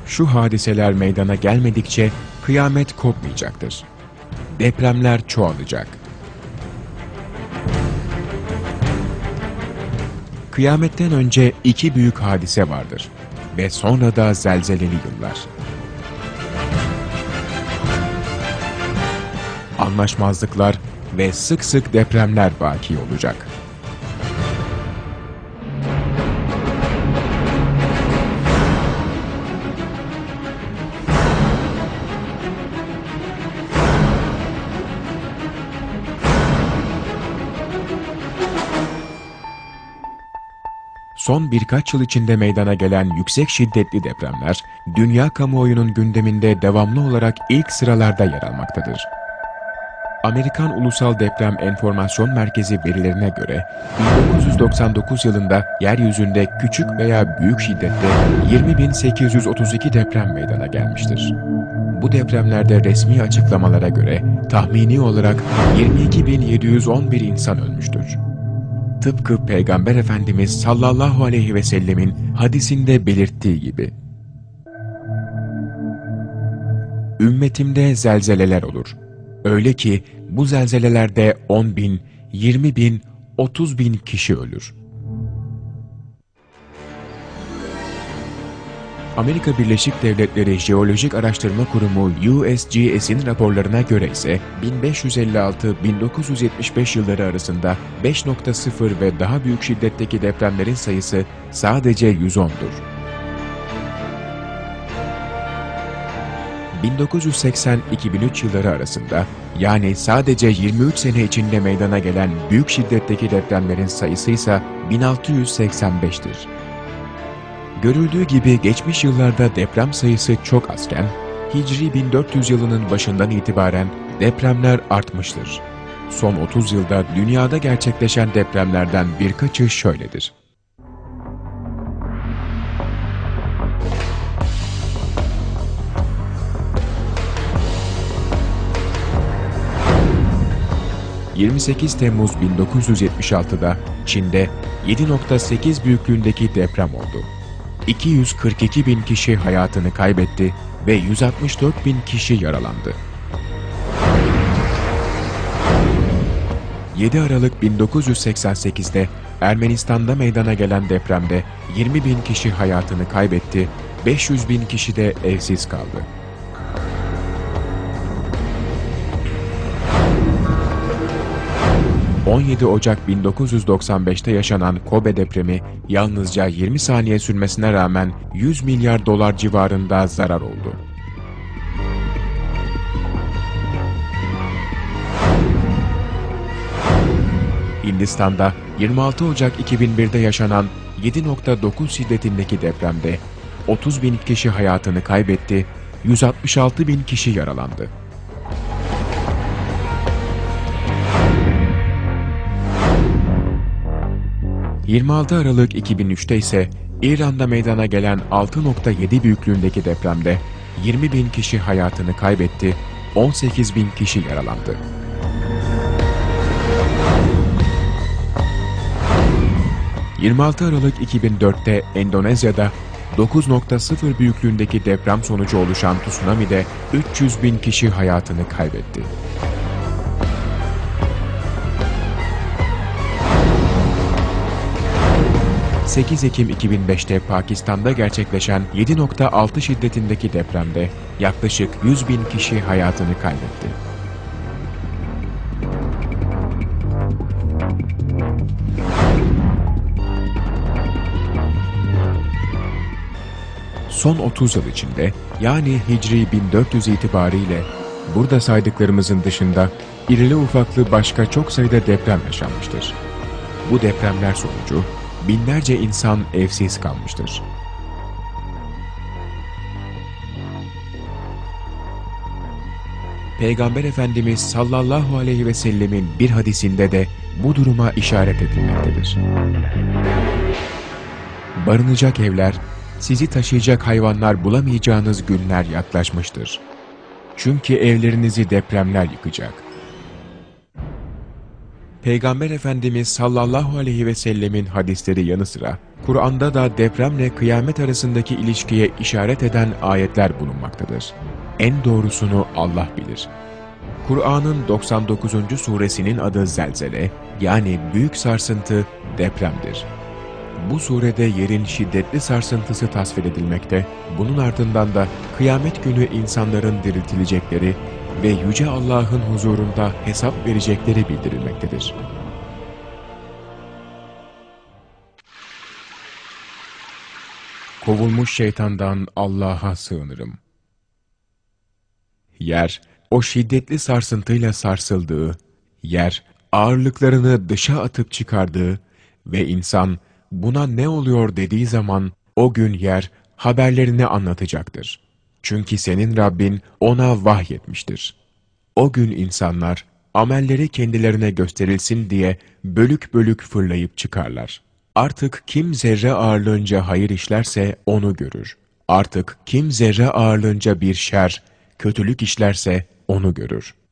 Şu hadiseler meydana gelmedikçe kıyamet kopmayacaktır. Depremler çoğalacak. Kıyametten önce iki büyük hadise vardır ve sonra da zelzeleli yıllar. Anlaşmazlıklar ve sık sık depremler vaki olacak. Son birkaç yıl içinde meydana gelen yüksek şiddetli depremler, dünya kamuoyunun gündeminde devamlı olarak ilk sıralarda yer almaktadır. Amerikan Ulusal Deprem Enformasyon Merkezi verilerine göre, 1999 yılında yeryüzünde küçük veya büyük şiddette 20.832 deprem meydana gelmiştir. Bu depremlerde resmi açıklamalara göre tahmini olarak 22.711 insan ölmüştür. Tıpkı Peygamber Efendimiz sallallahu aleyhi ve sellemin hadisinde belirttiği gibi. Ümmetimde zelzeleler olur. Öyle ki bu zelzelelerde 10.000, 20.000, 30.000 kişi ölür. Amerika Birleşik Devletleri Jeolojik Araştırma Kurumu USGS'in raporlarına göre ise 1556-1975 yılları arasında 5.0 ve daha büyük şiddetteki depremlerin sayısı sadece 110'dur. 1980-2003 yılları arasında, yani sadece 23 sene içinde meydana gelen büyük şiddetteki depremlerin sayısı ise 1685'tir. Görüldüğü gibi geçmiş yıllarda deprem sayısı çok azken, Hicri 1400 yılının başından itibaren depremler artmıştır. Son 30 yılda dünyada gerçekleşen depremlerden birkaçı şöyledir. ...28 Temmuz 1976'da Çin'de 7.8 büyüklüğündeki deprem oldu. 242.000 kişi hayatını kaybetti ve 164.000 kişi yaralandı. 7 Aralık 1988'de Ermenistan'da meydana gelen depremde 20.000 kişi hayatını kaybetti, 500.000 kişi de evsiz kaldı. 17 Ocak 1995'te yaşanan Kobe depremi yalnızca 20 saniye sürmesine rağmen 100 milyar dolar civarında zarar oldu. Hindistan'da 26 Ocak 2001'de yaşanan 7.9 şiddetindeki depremde 30.000 kişi hayatını kaybetti, 166.000 kişi yaralandı. 26 Aralık 2003'te ise İran'da meydana gelen 6.7 büyüklüğündeki depremde 20.000 kişi hayatını kaybetti, 18.000 kişi yaralandı. ...26 Aralık 2004'te Endonezya'da 9.0 büyüklüğündeki deprem sonucu oluşan tsunami'de 300.000 kişi hayatını kaybetti. 8 Ekim 2005'te Pakistan'da gerçekleşen 7.6 şiddetindeki depremde yaklaşık 100.000 kişi hayatını kaybetti. Son 30 yıl içinde, yani Hicri 1400 itibariyle burada saydıklarımızın dışında irili ufaklı başka çok sayıda deprem yaşanmıştır. Bu depremler sonucu binlerce insan evsiz kalmıştır. Peygamber Efendimiz sallallahu aleyhi ve sellemin bir hadisinde de bu duruma işaret edilmektedir. Barınacak evler, sizi taşıyacak hayvanlar bulamayacağınız günler yaklaşmıştır. Çünkü evlerinizi depremler yıkacak. Peygamber Efendimiz sallallahu aleyhi ve sellemin hadisleri yanı sıra, Kur'an'da da depremle kıyamet arasındaki ilişkiye işaret eden ayetler bulunmaktadır. En doğrusunu Allah bilir. Kur'an'ın 99. suresinin adı Zelzele, yani büyük sarsıntı, depremdir. Bu surede yerin şiddetli sarsıntısı tasvir edilmekte, bunun ardından da kıyamet günü insanların diriltilecekleri ve Yüce Allah'ın huzurunda hesap verecekleri bildirilmektedir. Kovulmuş şeytandan Allah'a sığınırım. Yer, o şiddetli sarsıntıyla sarsıldığı, yer, ağırlıklarını dışa atıp çıkardığı ve insan, buna ne oluyor dediği zaman, o gün yer, haberlerini anlatacaktır. Çünkü senin Rabbin ona vahyetmiştir. O gün insanlar, amelleri kendilerine gösterilsin diye bölük bölük fırlayıp çıkarlar. Artık kim zerre ağırlığınca hayır işlerse onu görür. Artık kim zerre ağırlığınca bir şer, kötülük işlerse onu görür.